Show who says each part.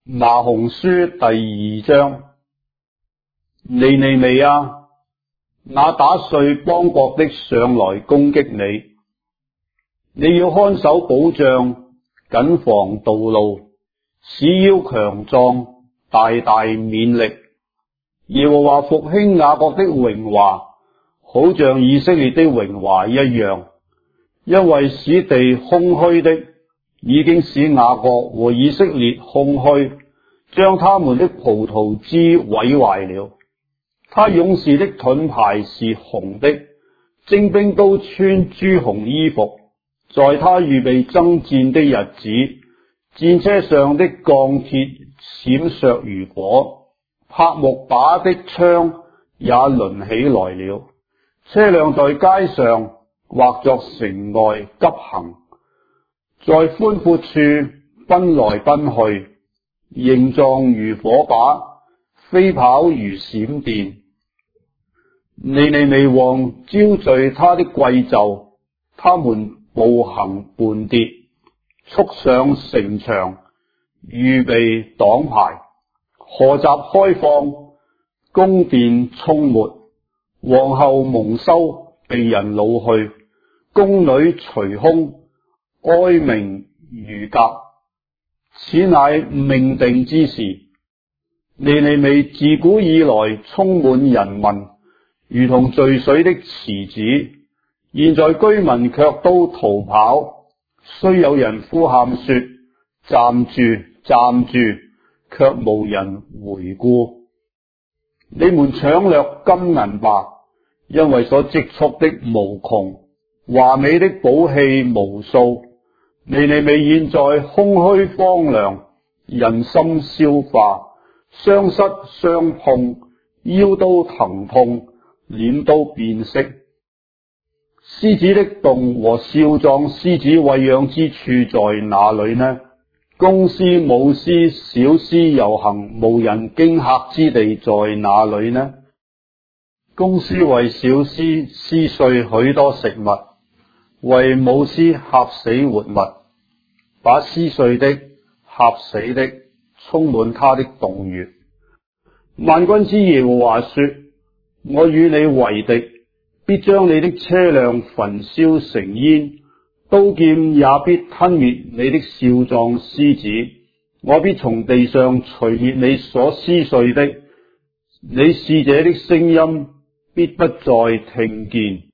Speaker 1: 拿鴻書第2章。尼尼微啊，那打碎邦國的上來攻擊你，你要看守保障，謹防道路，使腰強壯，大大勉力。耶和華復興雅各的榮華，好像以色列的榮華一樣，因為使地空虛的，已經使雅各和以色列空虛，將他們的葡萄枝毀壞了。他勇士的盾牌是紅的，精兵都穿朱紅衣服。在他預備爭戰的日子，戰車上的鋼鐵閃爍如火，柏木把的槍也掄起來了。車輛在街上或作城外急行，在寬闊處奔來奔去，形狀如火把，飛跑如閃電。尼尼微王招聚他的貴胄，他們步行絆跌，束上城牆，預備擋牌。河閘開放，宮殿沖沒，皇后蒙羞，被人擄去，宮女捶胸，哀鳴如鴿。此乃命定之時。尼尼微自古以來充滿人民，如同聚水的池子，現在居民卻都逃跑。雖有人呼喊說：站住，站住，卻無人回顧。你們搶掠金銀吧，因為所積蓄的無窮，華美的寶器無數。尼尼微現在空虛荒涼，人心消化，雙膝相碰，腰都疼痛，臉都變色。獅子的洞和少壯獅子餵養之處在哪裏呢？公獅、母獅、小獅遊行，無人驚嚇之地在哪裏呢？公獅為小獅撕碎許多食物，為母獅嚇死活物，把撕碎的、嚇死的充滿他的洞穴。萬軍之耶和華說：我與你為敵，必將你的車輛焚燒成煙，刀劍也必吞滅你的少壯獅子。我必從地上除滅你所撕碎的，你使者的聲音必不再聽見。